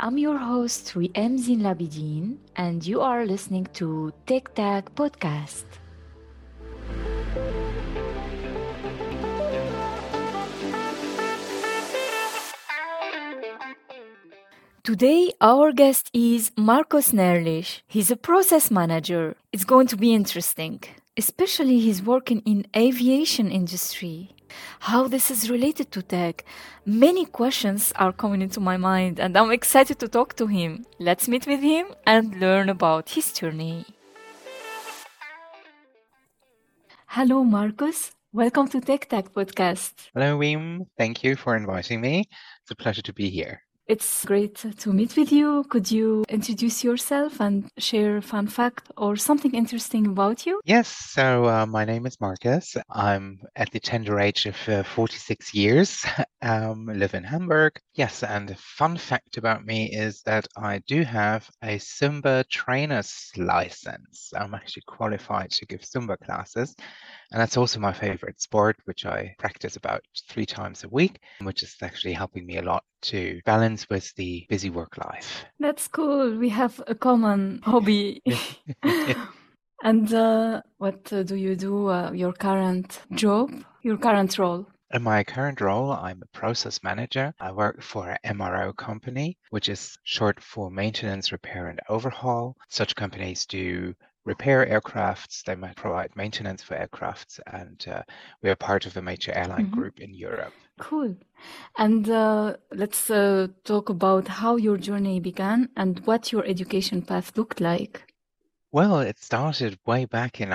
I'm your host, Riem Zin Labidin, and you are listening to Tech Tag Podcast. Today, our guest is Marcos Nerlich. He's a process manager. It's going to be interesting, especially he's working in aviation industry. How this is related to tech. Many questions are coming into my mind and I'm excited to talk to him. Let's meet with him and learn about his journey. Hello, Marcos. Welcome to Tech Tech Podcast. Hello, Weem. Thank you for inviting me. It's a pleasure to be here. It's great to meet with you. Could you introduce yourself and share a fun fact or something interesting about you? Yes, so my name is Marcus. I'm at the tender age of 46 years. Live in Hamburg. Yes, and a fun fact about me is that I do have a Zumba trainer's license. I'm actually qualified to give Zumba classes. And that's also my favorite sport, which I practice about 3 times a week, which is actually helping me a lot to balance with the busy work life. That's cool. We have a common hobby. And what do you do? Your current job? Your current role? In my current role, I'm a process manager. I work for an MRO company, which is short for maintenance, repair, and overhaul. Such companies do repair aircrafts, they might provide maintenance for aircrafts, and we are part of a major airline group in Europe. Cool. And let's talk about how your journey began and what your education path looked like. Well, it started way back in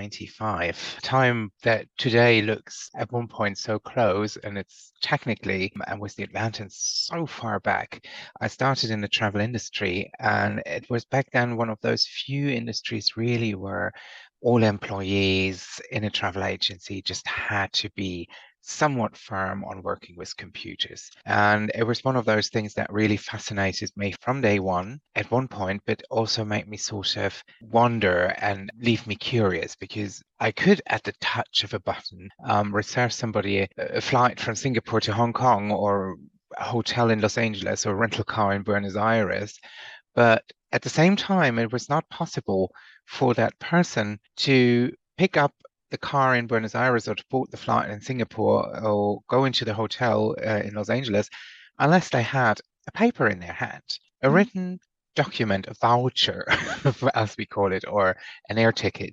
1995, a time that today looks at one point so close, and it's technically, and with the advantage so far back. I started in the travel industry, and it was back then one of those few industries really where all employees in a travel agency just had to be somewhat firm on working with computers. And it was one of those things that really fascinated me from day one at one point, but also made me sort of wonder and leave me curious because I could, at the touch of a button, reserve somebody a flight from Singapore to Hong Kong or a hotel in Los Angeles or a rental car in Buenos Aires. But at the same time, it was not possible for that person to pick up the car in Buenos Aires or to board the flight in Singapore or go into the hotel in Los Angeles unless they had a paper in their hand, a written document, a voucher, as we call it, or an air ticket.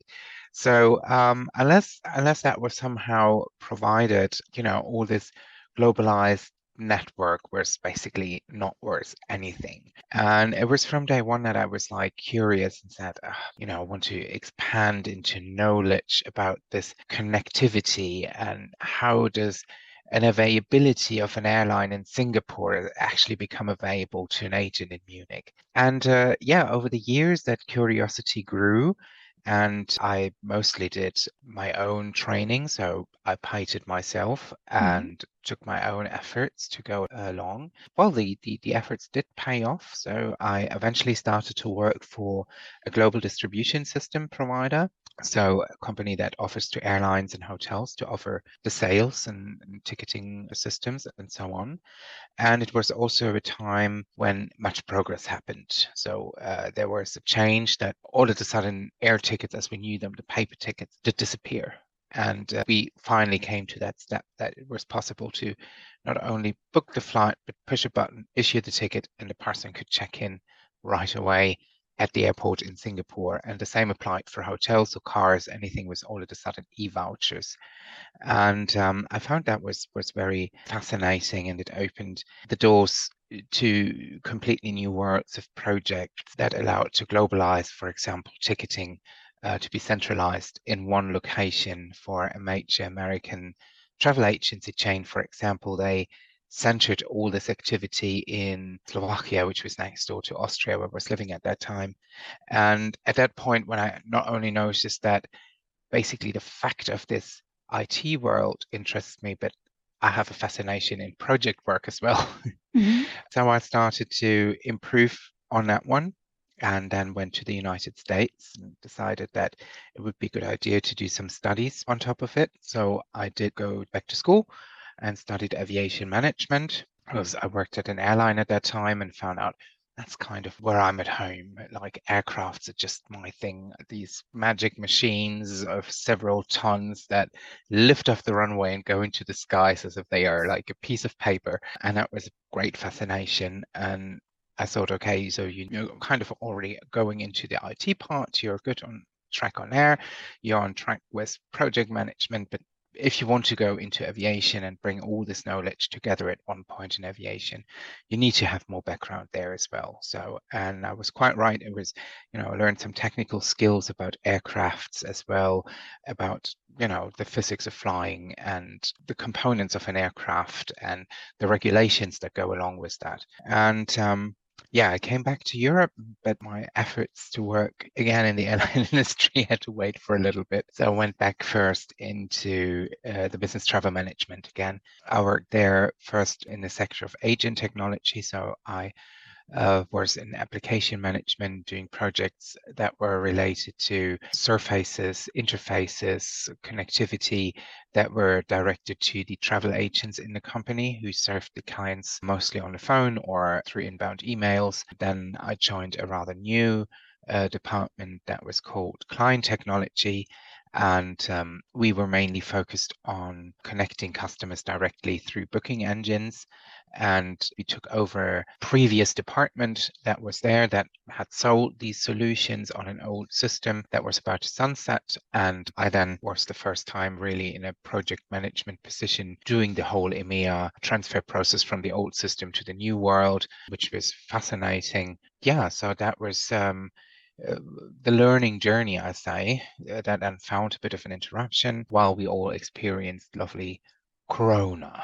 So unless that was somehow provided, all this globalized network was basically not worth anything. And it was from day one that I was like curious and said, I want to expand into knowledge about this connectivity and how does an availability of an airline in Singapore actually become available to an agent in Munich. And over the years that curiosity grew. And I mostly did my own training. So I paid it myself and took my own efforts to go along. Well, the efforts did pay off. So I eventually started to work for a global distribution system provider. So a company that offers to airlines and hotels to offer the sales and ticketing systems and so on. And it was also a time when much progress happened. So there was a change that all of a sudden air tickets as we knew them, the paper tickets, did disappear. And we finally came to that step that it was possible to not only book the flight, but push a button, issue the ticket, and the person could check in right away at the airport in Singapore. And the same applied for hotels or cars. Anything was all of a sudden e-vouchers. And I found that was very fascinating, and it opened the doors to completely new worlds of projects that allowed to globalize, for example, ticketing to be centralized in one location for a major American travel agency chain. For example, they centered all this activity in Slovakia, which was next door to Austria, where I was living at that time. And at that point, when I not only noticed that basically the fact of this IT world interests me, but I have a fascination in project work as well. So I started to improve on that one and then went to the United States and decided that it would be a good idea to do some studies on top of it. So I did go back to school and studied aviation management because I worked at an airline at that time and found out that's kind of where I'm at home. Like aircrafts are just my thing. These magic machines of several tons that lift off the runway and go into the skies as if they are like a piece of paper. And that was a great fascination. And I thought, okay, so you're kind of already going into the IT part. You're good on track on air. You're on track with project management, but if you want to go into aviation and bring all this knowledge together at one point in aviation, you need to have more background there as well. So, and I was quite right. It was, I learned some technical skills about aircrafts as well, about, the physics of flying and the components of an aircraft and the regulations that go along with that. And yeah, I came back to Europe, but my efforts to work again in the airline industry had to wait for a little bit. So I went back first into the business travel management again. I worked there first in the sector of agent technology. So I was in application management, doing projects that were related to surfaces, interfaces, connectivity that were directed to the travel agents in the company who served the clients mostly on the phone or through inbound emails. Then I joined a rather new department that was called client technology. And we were mainly focused on connecting customers directly through booking engines. And we took over previous department that was there that had sold these solutions on an old system that was about to sunset. And I then was the first time really in a project management position doing the whole EMEA transfer process from the old system to the new world, which was fascinating. Yeah, so that was the learning journey, I say, that then found a bit of an interruption while we all experienced lovely Corona.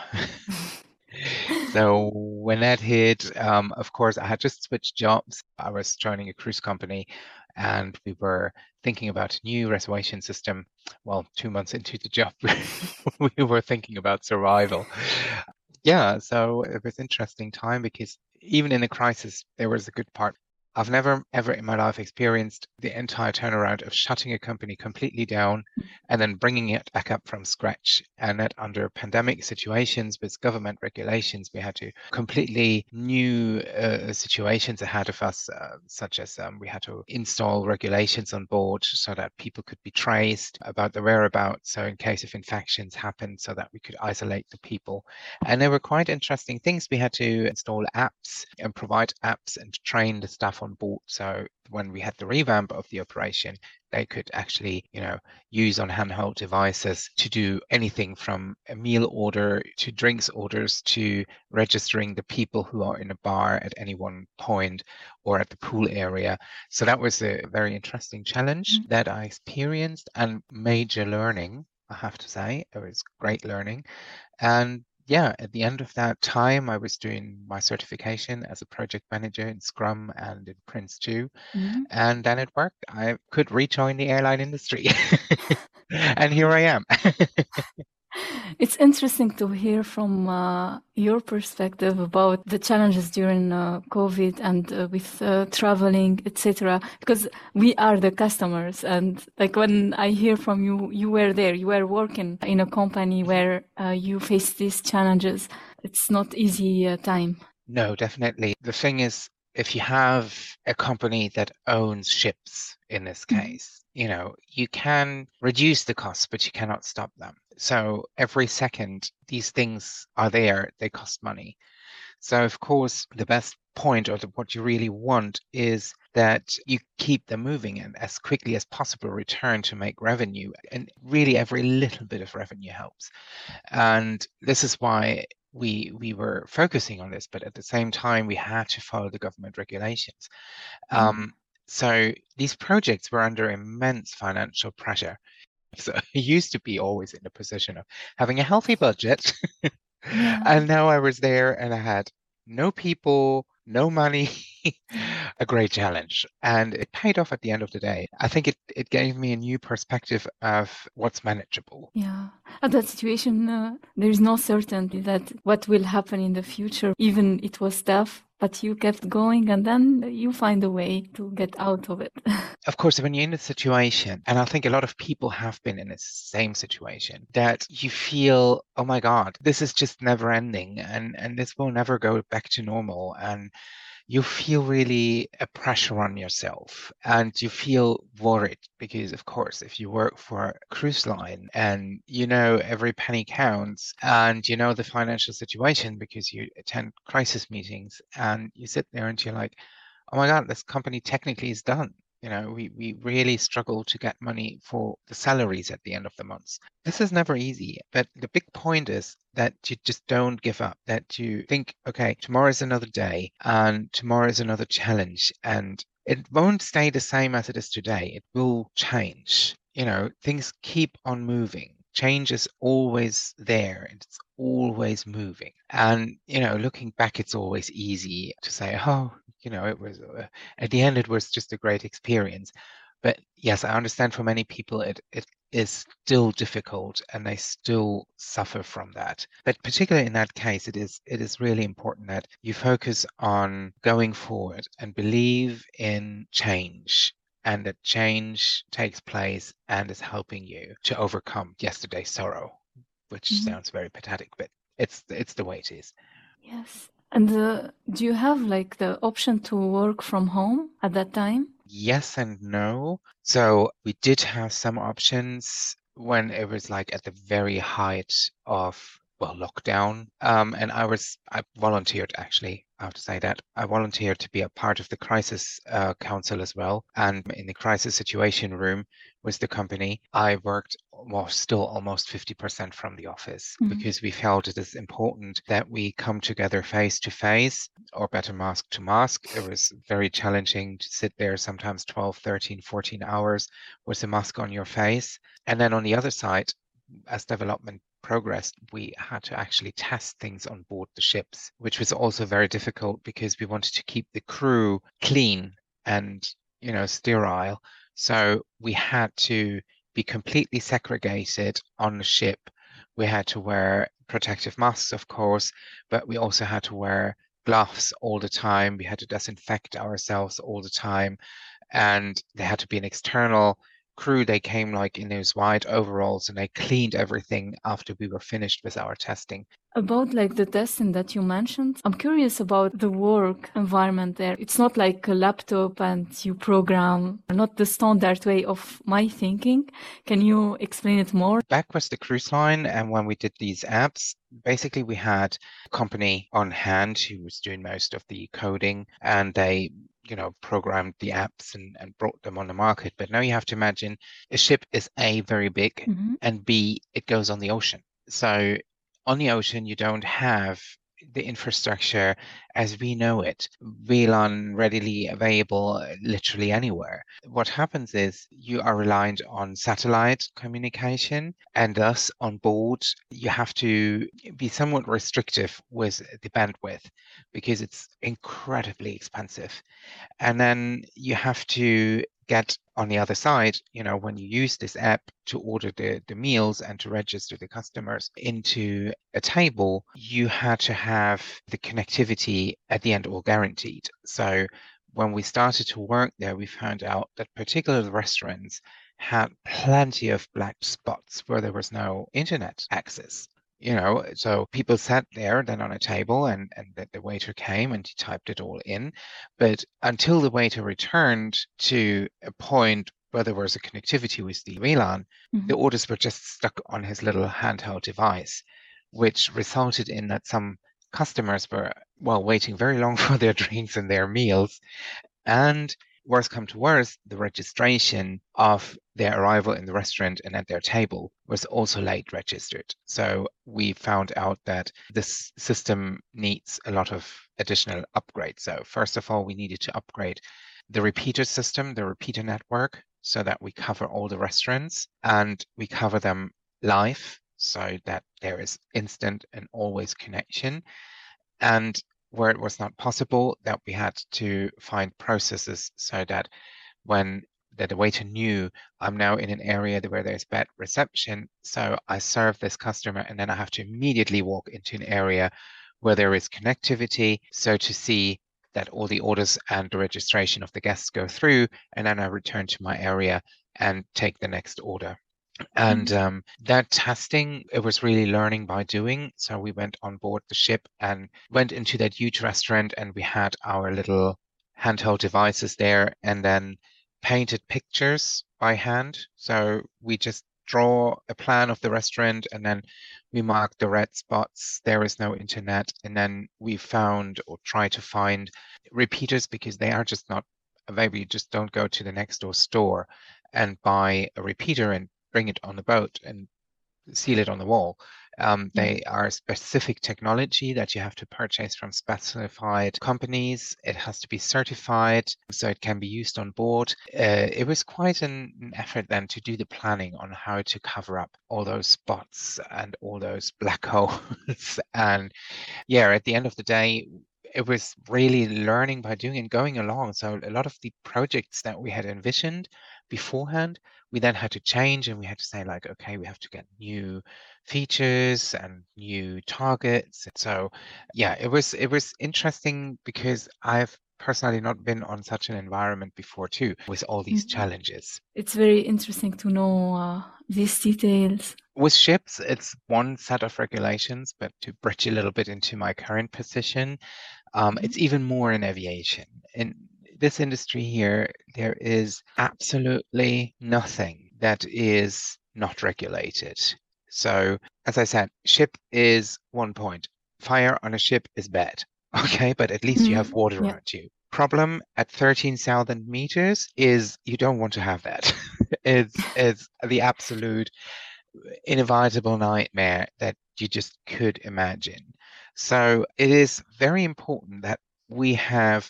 So when that hit, of course, I had just switched jobs. I was joining a cruise company and we were thinking about a new reservation system. Well, 2 months into the job, we were thinking about survival. Yeah, so it was interesting time because even in a crisis, there was a good part. I've never ever in my life experienced the entire turnaround of shutting a company completely down and then bringing it back up from scratch. And that under pandemic situations with government regulations, we had to completely new situations ahead of us, such as we had to install regulations on board so that people could be traced about the whereabouts. So in case of infections happened, so that we could isolate the people. And there were quite interesting things. We had to install apps and provide apps and train the staff on board. So when we had the revamp of the operation, they could actually, use on handheld devices to do anything from a meal order to drinks orders to registering the people who are in a bar at any one point or at the pool area. So that was a very interesting challenge that I experienced and major learning, I have to say. It was great learning. And yeah, at the end of that time, I was doing my certification as a project manager in Scrum and in Prince 2. And then it worked. I could rejoin the airline industry. And here I am. It's interesting to hear from your perspective about the challenges during COVID and with traveling, etc. Because we are the customers, and like when I hear from you, you were there, you were working in a company where you face these challenges. It's not easy time. No, definitely. The thing is, if you have a company that owns ships, in this case, you can reduce the costs, but you cannot stop them. So every second these things are there, they cost money. So of course, the best point or what you really want is that you keep them moving and as quickly as possible return to make revenue. And really every little bit of revenue helps. And this is why we were focusing on this, but at the same time, we had to follow the government regulations. So these projects were under immense financial pressure. So I used to be always in the position of having a healthy budget. And now I was there and I had no people, no money, a great challenge. And it paid off at the end of the day. I think it gave me a new perspective of what's manageable. Yeah. At that situation, there is no certainty that what will happen in the future. Even it was tough, but you kept going and then you find a way to get out of it. Of course, when you're in a situation, and I think a lot of people have been in the same situation, that you feel, oh my God, this is just never ending and this will never go back to normal. And you feel really a pressure on yourself and you feel worried because, of course, if you work for a cruise line and you know every penny counts and you know the financial situation because you attend crisis meetings and you sit there and you're like, oh my God, this company technically is done. We really struggle to get money for the salaries at the end of the month. This is never easy, but the big point is that you just don't give up, that you think, okay, tomorrow is another day and tomorrow is another challenge, and it won't stay the same as it is today. It will change. Things keep on moving. Change is always there and it's always moving. And, looking back, it's always easy to say, oh, it was, at the end, it was just a great experience. But yes, I understand for many people it is still difficult and they still suffer from that. But particularly in that case, it is really important that you focus on going forward and believe in change, and that change takes place and is helping you to overcome yesterday's sorrow, which Mhm. sounds very pathetic, but it's the way it is. Yes. And do you have like the option to work from home at that time? Yes and no. So we did have some options when it was like at the very height of, well, lockdown. And I volunteered, actually. I have to say that I volunteered to be a part of the crisis council as well. And in the crisis situation room was the company. I worked, well, still almost 50% from the office Mhm. because we felt it is important that we come together face to face, or better, mask to mask. It was very challenging to sit there sometimes 12, 13, 14 hours with a mask on your face. And then on the other side, as development progressed, we had to actually test things on board the ships, which was also very difficult because we wanted to keep the crew clean and, sterile. So we had to be completely segregated on the ship. We had to wear protective masks, of course, but we also had to wear gloves all the time. We had to disinfect ourselves all the time. And there had to be an external crew. They came like in those white overalls and they cleaned everything after we were finished with our testing. About like the testing that you mentioned, I'm curious about the work environment there. It's not like a laptop and you program, not the standard way of my thinking. Can you explain it more? Back was the cruise line, and when we did these apps, basically we had a company on hand who was doing most of the coding, and they programmed the apps and brought them on the market. But now you have to imagine a ship is A, very big, Mhm. and B, it goes on the ocean. So on the ocean, you don't have the infrastructure as we know it, VLAN readily available literally anywhere. What happens is you are reliant on satellite communication, and thus on board, you have to be somewhat restrictive with the bandwidth because it's incredibly expensive. And then you have to get on the other side, when you use this app to order the meals and to register the customers into a table, you had to have the connectivity at the end all guaranteed. So when we started to work there, we found out that particular restaurants had plenty of black spots where there was no internet access. So people sat there then on a table, and the waiter came and he typed it all in. But until the waiter returned to a point where there was a connectivity with the VLAN, the Mhm. orders were just stuck on his little handheld device, which resulted in that some customers were, well, waiting very long for their drinks and their meals. And worst come to worst, the registration of their arrival in the restaurant and at their table was also late registered. So we found out that this system needs a lot of additional upgrades. So first of all, we needed to upgrade the repeater system, the repeater network, so that we cover all the restaurants and we cover them live so that there is instant and always connection. And where it was not possible, that we had to find processes so that when that the waiter knew I'm now in an area where there's bad reception, so I serve this customer and then I have to immediately walk into an area where there is connectivity, so to see that all the orders and the registration of the guests go through, and then I return to my area and take the next order. And that testing, it was really learning by doing. So we went on board the ship and went into that huge restaurant, and we had our little handheld devices there, and then painted pictures by hand. So we just draw a plan of the restaurant, and then we mark the red spots. There is no internet. And then we found or try to find repeaters, because they are just not available. You just don't go to the next door store and buy a repeater and bring it on the boat and seal it on the wall. Yeah. They are specific technology that you have to purchase from specified companies. It has to be certified so it can be used on board. It was quite an effort then to do the planning on how to cover up all those spots and all those black holes. And yeah, at the end of the day, it was really learning by doing and going along. So a lot of the projects that we had envisioned beforehand, we then had to change, and we had to say like, okay, we have to get new features and new targets. So yeah, it was interesting, because I've personally not been on such an environment before too, with all these Mhm. challenges. It's very interesting to know these details. With ships, it's one set of regulations, but to bridge a little bit into my current position, Mhm. it's even more in aviation. In this industry here, there is absolutely nothing that is not regulated. So, as I said, ship is one point. Fire on a ship is bad. Okay, but at least you have water Yeah. around you. Problem at 13,000 meters is you don't want to have that. It's the absolute inevitable nightmare that you just could imagine. So it is very important that we have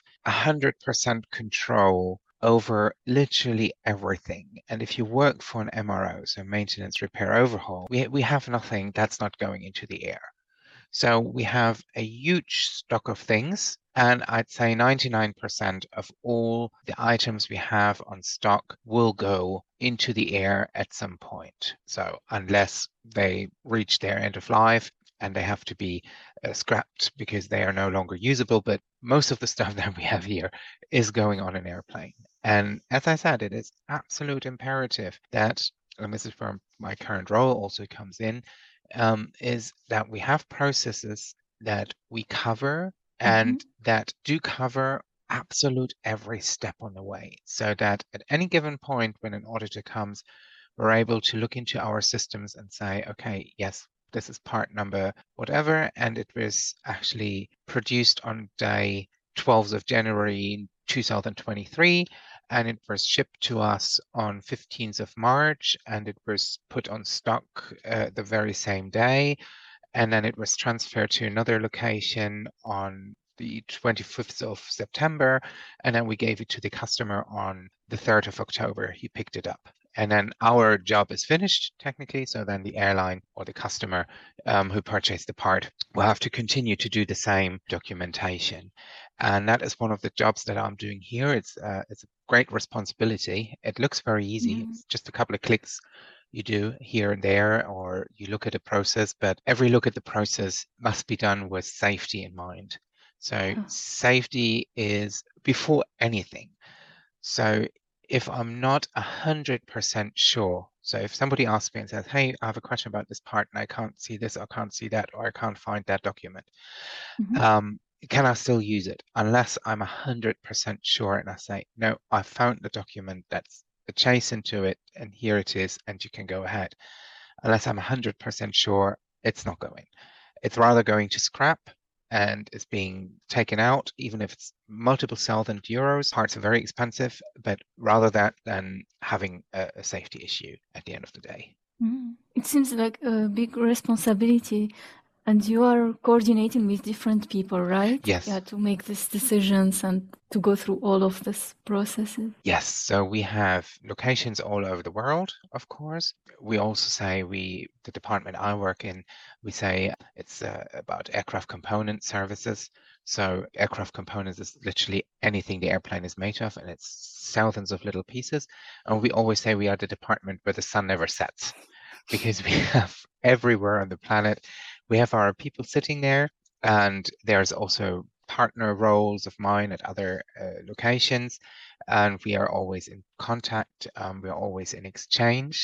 100% control over literally everything. And if you work for an MRO, so maintenance, repair, overhaul, we have nothing that's not going into the air. So we have a huge stock of things, and I'd say 99% of all the items we have on stock will go into the air at some point. So unless they reach their end of life and they have to be scrapped because they are no longer usable, but most of the stuff that we have here is going on an airplane. And as I said, it is absolute imperative that, and this is where my current role also comes in, is that we have processes that we cover Mhm. and that do cover absolute every step on the way, so that at any given point when an auditor comes, we're able to look into our systems and say, okay, yes, this is part number whatever, and it was actually produced on day 12th of January 2023, and it was shipped to us on 15th of March, and it was put on stock the very same day, and then it was transferred to another location on the 25th of September, and then we gave it to the customer on the 3rd of October. He picked it up. And then our job is finished technically. So then the airline or the customer who purchased the part will have to continue to do the same documentation. And that is one of the jobs that I'm doing here. It's a great responsibility. It looks very easy. Mhm. It's just a couple of clicks you do here and there, or you look at a process, but every look at the process must be done with safety in mind. So Yeah. safety is before anything. So if I'm not 100% sure, so if somebody asks me and says, hey, I have a question about this part and I can't see this, or can't see that, or I can't find that document, Mhm. um, can I still use it? Unless I'm 100% sure and I say, no, I found the document that's adjacent to it and here it is, and you can go ahead. Unless I'm 100% sure, it's not going. It's rather going to scrap and it's being taken out, even if it's multiple thousand euros. Parts are very expensive, but rather that than having a safety issue at the end of the day. It seems like a big responsibility, and you are coordinating with different people, right? Yeah, Yes. to make these decisions and to go through all of this processes. Yes, so we have locations all over the world, of course. We also say the department I work in, we say it's about aircraft component services. So aircraft components is literally anything the airplane is made of, and it's thousands of little pieces. And we always say we are the department where the sun never sets, because we have everywhere on the planet. We have our people sitting there, and there's also partner roles of mine at other locations, and we are always in contact. We are always in exchange.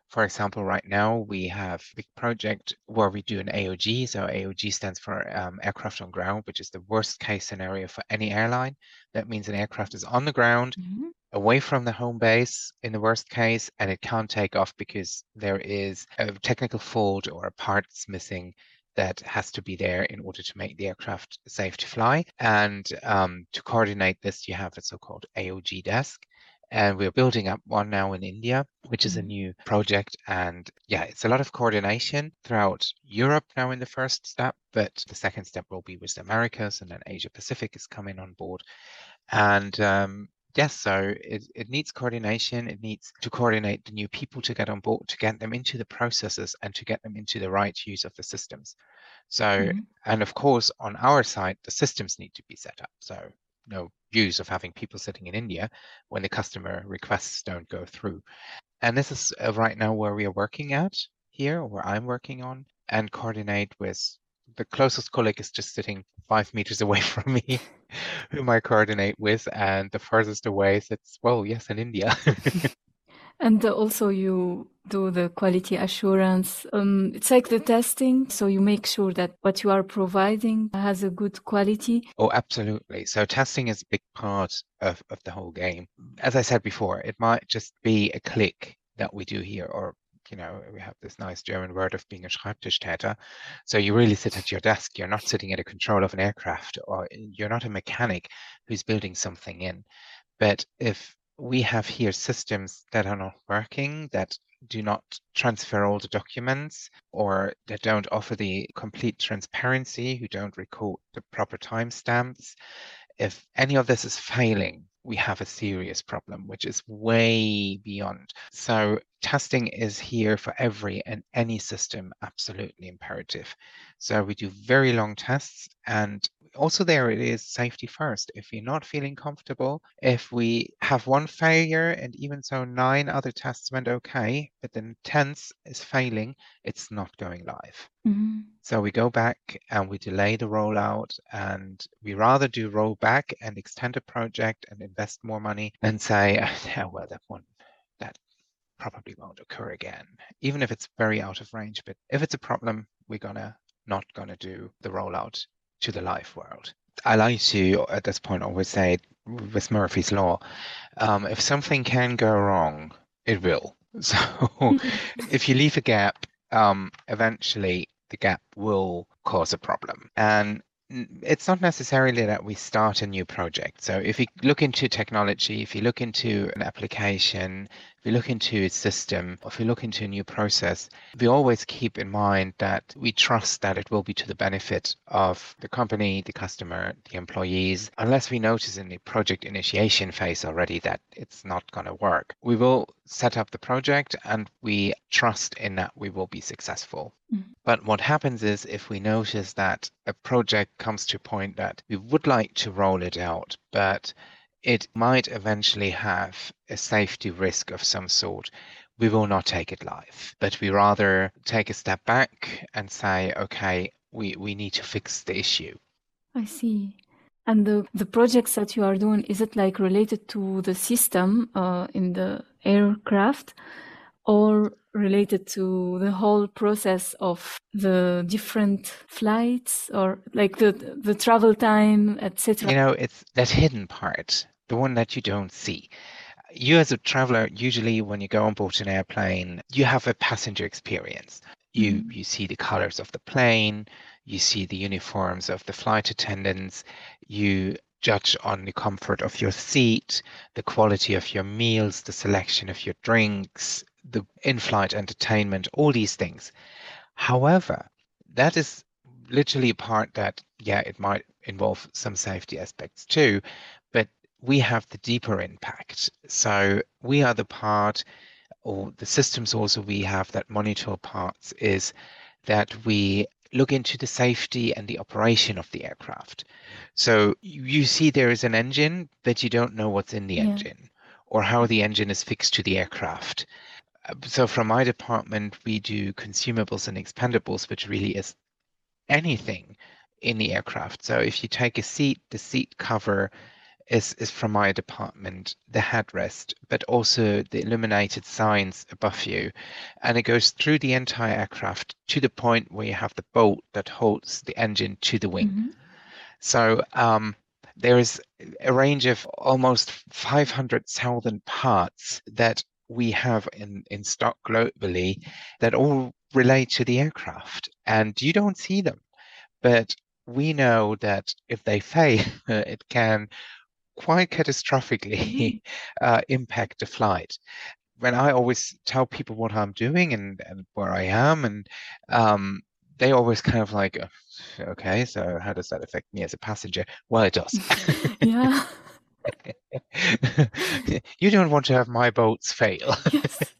For example, right now we have a big project where we do an AOG. So AOG stands for aircraft on ground, which is the worst case scenario for any airline. That means an aircraft is on the ground, away from the home base in the worst case, and it can't take off because there is a technical fault or a part that's missing that has to be there in order to make the aircraft safe to fly. And to coordinate this, you have a so-called AOG desk. And we're building up one now in India, which is a new project. And yeah, it's a lot of coordination throughout Europe now in the first step, but the second step will be with the Americas, and then Asia Pacific is coming on board. And yes, so it needs coordination. It needs to coordinate the new people to get on board, to get them into the processes and to get them into the right use of the systems. So, and of course, on our side, the systems need to be set up. So no use of having people sitting in India when the customer requests don't go through. And this is right now where we are working at here, or where I'm working on, and coordinate with the closest colleague is just sitting 5 meters away from me, whom I coordinate with, and the furthest away sits, well, yes, in India. And also you do the quality assurance. It's like the testing, so you make sure that what you are providing has a good quality. Oh, absolutely. So testing is a big part of the whole game. As I said before, it might just be a click that we do here, or we have this nice German word of being a Schreibtischtäter. So you really sit at your desk. You're not sitting at a control of an aircraft, or you're not a mechanic who's building something in. But if we have here systems that are not working, that do not transfer all the documents, or that don't offer the complete transparency, who don't record the proper timestamps, if any of this is failing, we have a serious problem, which is way beyond. So testing is here for every and any system, absolutely imperative. So we do very long tests, and also there it is safety first. If you're not feeling comfortable, if we have one failure and even so 9 other tests went okay, but then 10th is failing, it's not going live. So we go back and we delay the rollout, and we rather do rollback and extend a project and invest more money than say, well, that probably won't occur again, even if it's very out of range. But if it's a problem, we're not gonna do the rollout to the live world. I like to, at this point, always say with Murphy's Law, if something can go wrong, it will. So if you leave a gap, eventually the gap will cause a problem. And it's not necessarily that we start a new project. So if you look into technology, if you look into an application, if you look into a system, or if you look into a new process, we always keep in mind that we trust that it will be to the benefit of the company, the customer, the employees, unless we notice in the project initiation phase already that it's not going to work. We will set up the project and we trust in that we will be successful. But what happens is, if we notice that a project comes to a point that we would like to roll it out, but it might eventually have a safety risk of some sort, we will not take it live. But we rather take a step back and say, okay, we need to fix the issue. I see. And the projects that you are doing, is it like related to the system in the aircraft, or related to the whole process of the different flights, or like the travel time, etc.? It's that hidden part, the one that you don't see. You as a traveler, usually when you go on board an airplane, you have a passenger experience. You see the colors of the plane, you see the uniforms of the flight attendants, you judge on the comfort of your seat, the quality of your meals, the selection of your drinks, the in-flight entertainment, all these things. However, that is literally a part that, it might involve some safety aspects too, but we have the deeper impact. So we are the part, or the systems also we have that monitor parts, is that we look into the safety and the operation of the aircraft. So you see there is an engine, but you don't know what's in the engine or how the engine is fixed to the aircraft. So from my department, we do consumables and expendables, which really is anything in the aircraft. So if you take a seat, the seat cover is from my department, the headrest, but also the illuminated signs above you. And it goes through the entire aircraft to the point where you have the bolt that holds the engine to the wing. Mm-hmm. So there is a range of almost 500,000 parts that we have in stock globally that all relate to the aircraft, and you don't see them. But we know that if they fail, it can quite catastrophically impact the flight. When I always tell people what I'm doing and where I am, and they always kind of like, okay, so how does that affect me as a passenger? Well, it does. Yeah. You don't want to have my boats fail. Yes.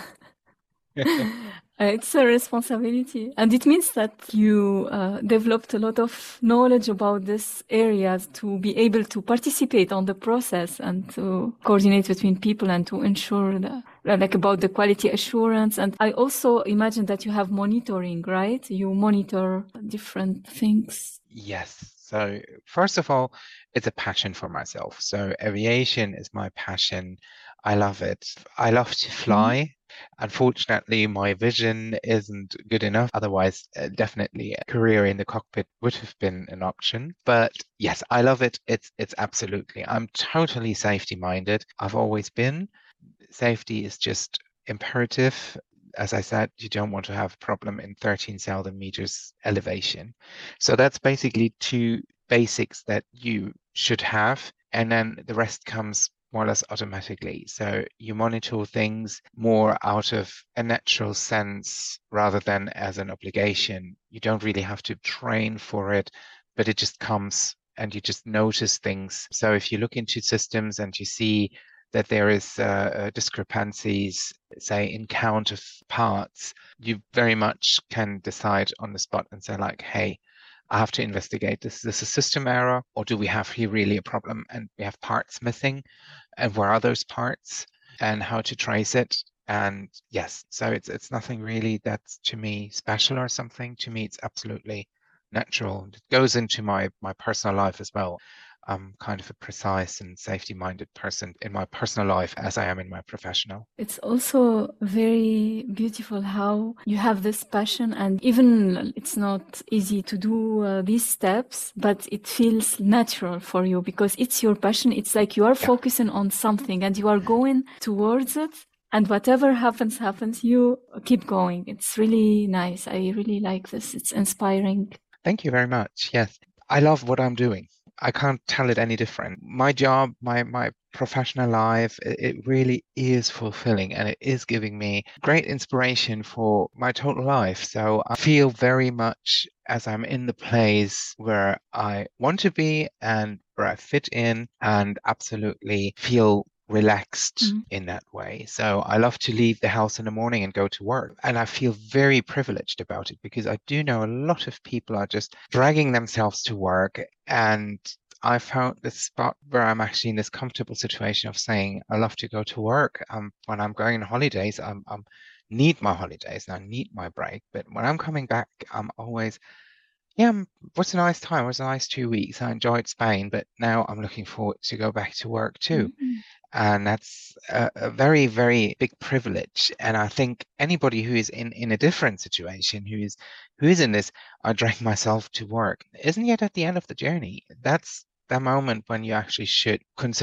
It's a responsibility. And it means that you developed a lot of knowledge about this area to be able to participate on the process and to coordinate between people and to ensure like about the quality assurance. And I also imagine that you have monitoring, right? You monitor different things. Yes. So first of all, it's a passion for myself. So aviation is my passion. I love it. I love to fly. Unfortunately, my vision isn't good enough. Otherwise, definitely a career in the cockpit would have been an option. But yes, I love it. It's absolutely. I'm totally safety minded. I've always been. Safety is just imperative. As I said, you don't want to have a problem in 13,000 meters elevation. So that's basically two basics that you should have. And then the rest comes more or less automatically. So you monitor things more out of a natural sense rather than as an obligation. You don't really have to train for it, but it just comes and you just notice things. So if you look into systems and you see that there is discrepancies, say, in count of parts, you very much can decide on the spot and say like, hey, I have to investigate this. Is this a system error, or do we have here really a problem and we have parts missing? And where are those parts and how to trace it? And yes, so it's nothing really that's to me special or something. To me, it's absolutely natural. It goes into my personal life as well. I'm kind of a precise and safety-minded person in my personal life as I am in my professional. It's also very beautiful how you have this passion, and even it's not easy to do these steps, but it feels natural for you because it's your passion. It's like you are focusing on something and you are going towards it. And whatever happens, you keep going. It's really nice. I really like this. It's inspiring. Thank you very much. Yes, I love what I'm doing. I can't tell it any different. My job, my professional life, it really is fulfilling and it is giving me great inspiration for my total life. So I feel very much as I'm in the place where I want to be and where I fit in and absolutely feel relaxed in that way. So I love to leave the house in the morning and go to work. And I feel very privileged about it because I do know a lot of people are just dragging themselves to work. And I found this spot where I'm actually in this comfortable situation of saying, I love to go to work. When I'm going on holidays, I need my holidays and I need my break. But when I'm coming back, I'm always, what's a nice time? It was a nice 2 weeks. I enjoyed Spain, but now I'm looking forward to go back to work too. And that's a very, very big privilege. And I think anybody who is in a different situation, who is in this, I drag myself to work, isn't yet at the end of the journey. That's the moment when you actually should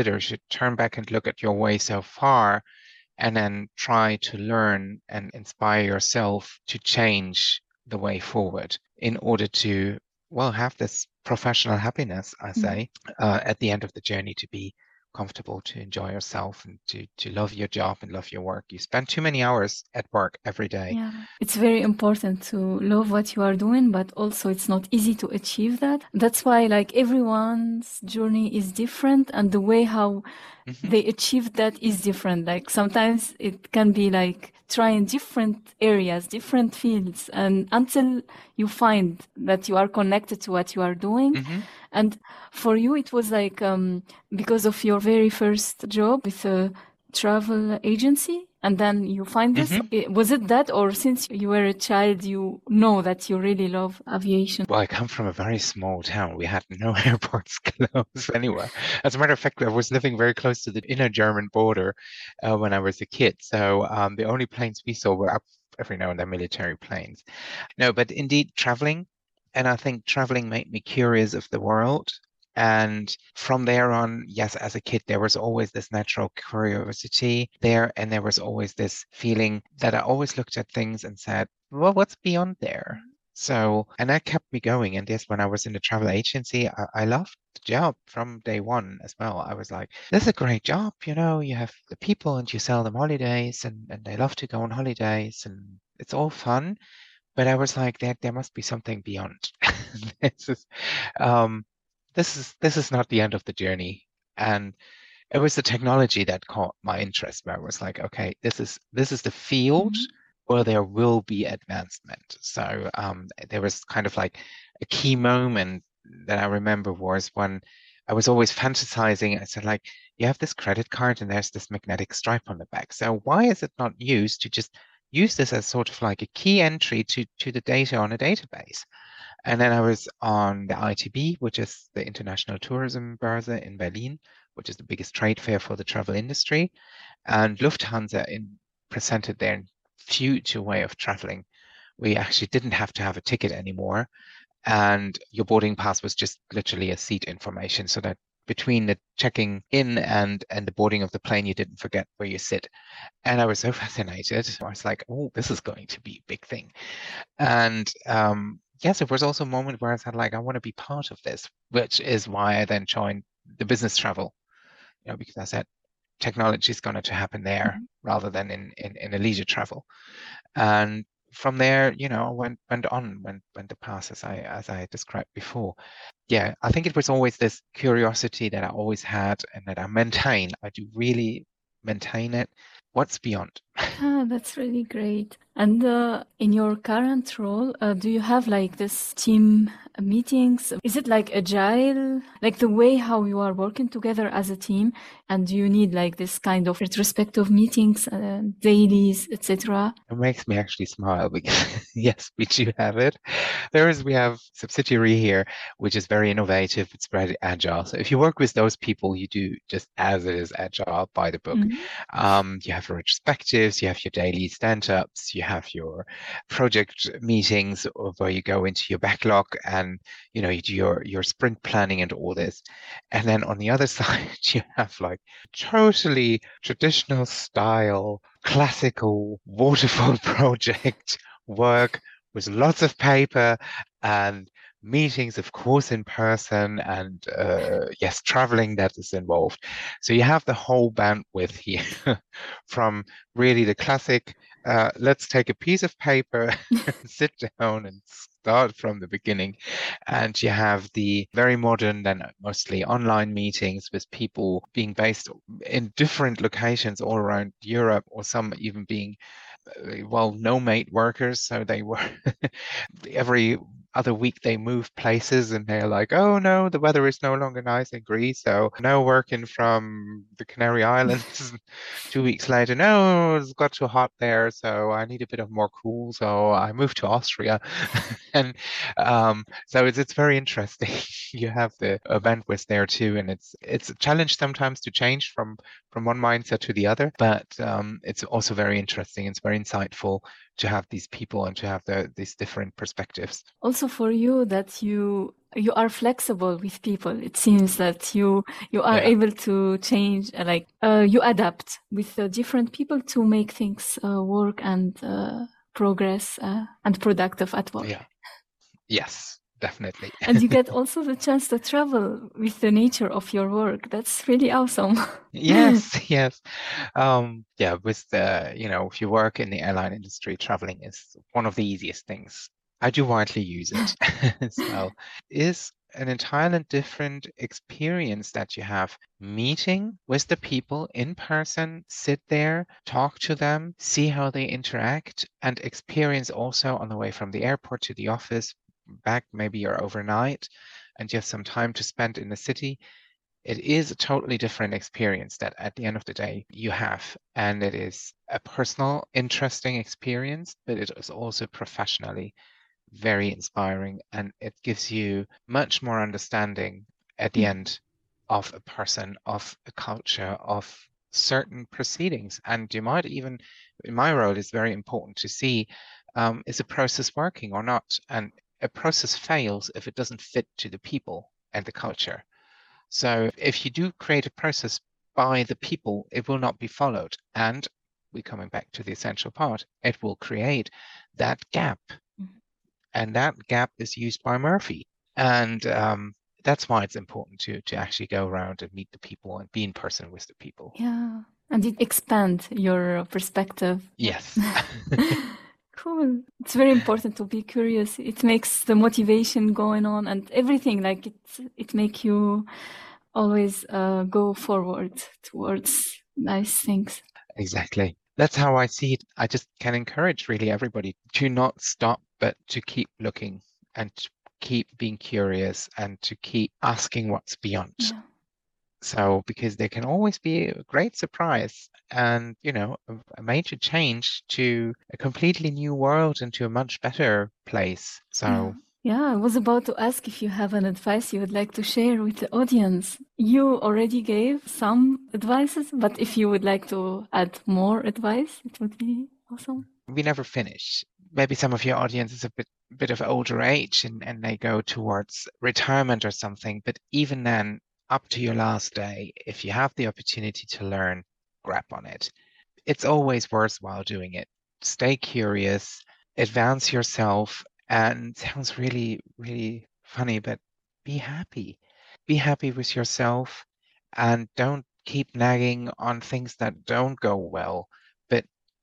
turn back and look at your way so far and then try to learn and inspire yourself to change the way forward in order to, have this professional happiness, I say, at the end of the journey, to be comfortable, to enjoy yourself and to love your job and love your work. You spend too many hours at work every day. Yeah, it's very important to love what you are doing, but also it's not easy to achieve that. That's why like everyone's journey is different and the way how they achieve that is different. Like sometimes it can be like trying different areas, different fields, and until you find that you are connected to what you are doing. And for you, it was like because of your very first job with a travel agency. And then you find this. Was it that, or since you were a child, you know that you really love aviation? Well, I come from a very small town. We had no airports close anywhere. As a matter of fact, I was living very close to the inner German border when I was a kid. So the only planes we saw were up every now and then military planes. No, but indeed traveling. And I think traveling made me curious of the world. And from there on, yes, as a kid, there was always this natural curiosity there. And there was always this feeling that I always looked at things and said, well, what's beyond there? So, and that kept me going. And yes, when I was in the travel agency, I loved the job from day one as well. I was like, this is a great job. You know, you have the people and you sell them holidays and they love to go on holidays and it's all fun. But I was like, there must be something beyond. This is, um, this is not the end of the journey. And it was the technology that caught my interest, where I was like, okay, this is the field where there will be advancement. So there was kind of like a key moment that I remember was when I was always fantasizing. I said, like, you have this credit card and there's this magnetic stripe on the back. So why is it not used to just use this as sort of like a key entry to the data on a database? And then I was on the ITB, which is the International Tourism Börse in Berlin, which is the biggest trade fair for the travel industry. And Lufthansa presented their future way of traveling. We actually didn't have to have a ticket anymore. And your boarding pass was just literally a seat information, so that between the checking in and the boarding of the plane, you didn't forget where you sit. And I was so fascinated. I was like, oh, this is going to be a big thing. And yes, it was also a moment where I said, like, I want to be part of this, which is why I then joined the business travel, you know, because I said technology is going to happen there rather than in a leisure travel. And from there, you know, went the path as I described before. Yeah, I think it was always this curiosity that I always had and that I maintain. I do really maintain it. What's beyond? That's really great. And in your current role, do you have like this team meetings? Is it like agile, like the way how you are working together as a team? And do you need like this kind of retrospective meetings, dailies, etc.? It makes me actually smile because yes, we do have it. We have subsidiary here, which is very innovative. It's very agile. So if you work with those people, you do just as it is agile by the book. You have retrospectives, you have your daily stand-ups, you have your project meetings where you go into your backlog and you know you do your sprint planning and all this. And then on the other side, you have like totally traditional style, classical waterfall project work with lots of paper and meetings, of course, in person, and yes, traveling that is involved. So you have the whole bandwidth here from really the classic, let's take a piece of paper, sit down and start from the beginning. And you have the very modern, then mostly online meetings with people being based in different locations all around Europe, or some even being well, nomade workers. So they were every other week they move places and they're like, oh no, the weather is no longer nice in Greece. So now working from the Canary Islands 2 weeks later, no, it's got too hot there. So I need a bit of more cool. So I moved to Austria. And so it's very interesting. You have the bandwidth there too. And it's a challenge sometimes to change from one mindset to the other, but it's also very interesting. It's very insightful to have these people and to have these different perspectives. Also for you that you are flexible with people. It seems that you are able to change, you adapt with different people to make things work and progress and productive at work. Yeah. Yes, definitely. And you get also the chance to travel with the nature of your work. That's really awesome. Yes, yes. Yeah, with if you work in the airline industry, traveling is one of the easiest things. I do widely use it as well. Is an entirely different experience that you have meeting with the people in person, sit there, talk to them, see how they interact, and experience also on the way from the airport to the office, back maybe you're overnight and you have some time to spend in the city. It is a totally different experience that at the end of the day you have. And it is a personal, interesting experience, but it is also professionally very inspiring. And it gives you much more understanding at the end of a person, of a culture, of certain proceedings. And you might even, in my role, it's very important to see is a process working or not? And a process fails if it doesn't fit to the people and the culture. So if you do create a process by the people, it will not be followed. And we're coming back to the essential part, it will create that gap. And that gap is used by Murphy. And that's why it's important to actually go around and meet the people and be in person with the people. Yeah. And it expands your perspective. Yes. Cool. It's very important to be curious. It makes the motivation going on and everything, like it make you always go forward towards nice things. Exactly. That's how I see it. I just can encourage really everybody to not stop, but to keep looking and to keep being curious and to keep asking what's beyond. Yeah. So, because there can always be a great surprise and, a major change to a completely new world and to a much better place. So, yeah, I was about to ask if you have an advice you would like to share with the audience. You already gave some advices, but if you would like to add more advice, it would be awesome. We never finish. Maybe some of your audience is a bit of older age and they go towards retirement or something, but even then, up to your last day, if you have the opportunity to learn, grab on it. It's always worthwhile doing it. Stay curious, advance yourself, and it sounds really, really funny, but be happy. Be happy with yourself and don't keep nagging on things that don't go well, but,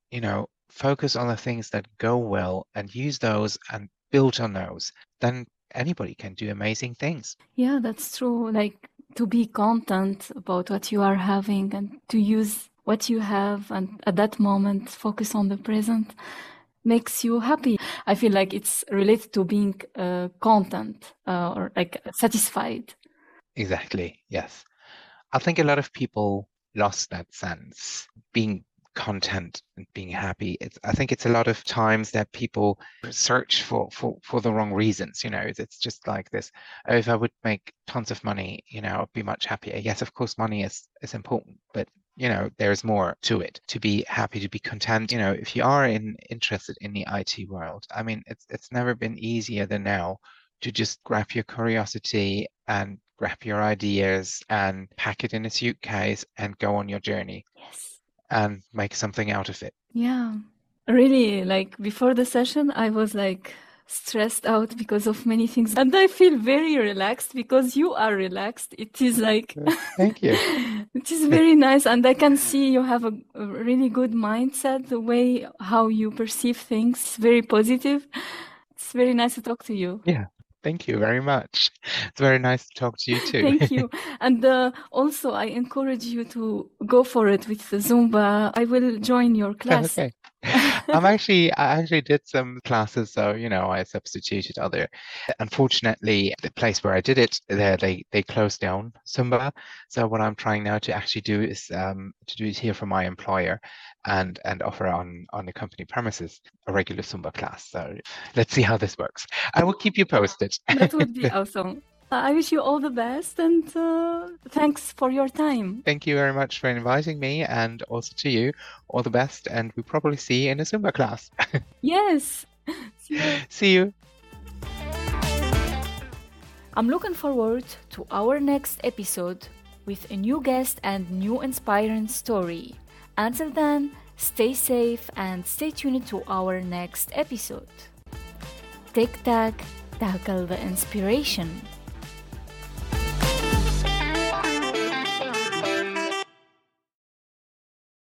focus on the things that go well and use those and build on those. Then anybody can do amazing things. Yeah, that's true. Like to be content about what you are having and to use what you have and at that moment focus on the present makes you happy. I feel like it's related to being content or like satisfied. Exactly. Yes. I think a lot of people lost that sense, being content and being happy. I think it's a lot of times that people search for the wrong reasons. It's just like this. Oh, if I would make tons of money, I'd be much happier. Yes, of course, money is important, but there's more to it. To be happy, to be content. If you are interested in the IT world, I mean, it's never been easier than now to just grab your curiosity and grab your ideas and pack it in a suitcase and go on your journey. Yes. And make something out of it. Yeah. Really, like before the session, I was like stressed out because of many things. And I feel very relaxed because you are relaxed. It is like... Thank you. It is very nice. And I can see you have a really good mindset, the way how you perceive things is very positive. It's very nice to talk to you. Yeah. Thank you very much. It's very nice to talk to you too. Thank you. And also, I encourage you to go for it with the Zumba. I will join your class. Okay. I actually did some classes, so I substituted other. Unfortunately, the place where I did it, they closed down Zumba. So what I'm trying now to actually do is to do it here for my employer, and offer on the company premises a regular Zumba class. So let's see how this works. I will keep you posted. That would be awesome. I wish you all the best and thanks for your time. Thank you very much for inviting me, and also to you, all the best, and we'll probably see you in a Zumba class. Yes. See you. I'm looking forward to our next episode with a new guest and new inspiring story. Until then, stay safe and stay tuned to our next episode. Tic Tac, tackle the inspiration.